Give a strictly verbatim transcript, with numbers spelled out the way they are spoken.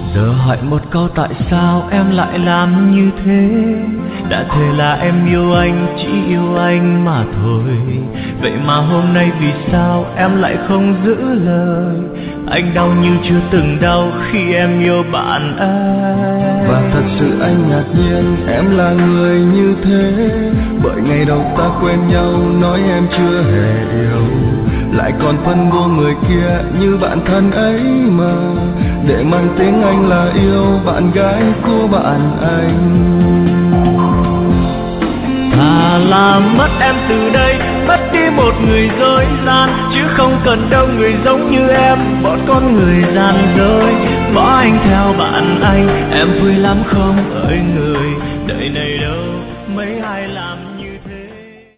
Giờ hỏi một câu tại sao em lại làm như thế. Đã thề là em yêu anh, chỉ yêu anh mà thôi. Vậy mà hôm nay vì sao em lại không giữ lời. Anh đau như chưa từng đau khi em yêu bạn ấy. Và thật sự anh ngạc nhiên em là người như thế. Bởi ngày đầu ta quen nhau nói em chưa hề yêu, lại còn phân bua người kia như bạn thân ấy mà, để mang tiếng anh là yêu bạn gái của bạn anh. Thà là mất em từ đây, mất đi một người dối gian, chứ không cần đâu người giống như em, một con người gian dối. Bỏ anh theo bạn anh, em vui lắm không ơi người, đời này đâu mấy ai làm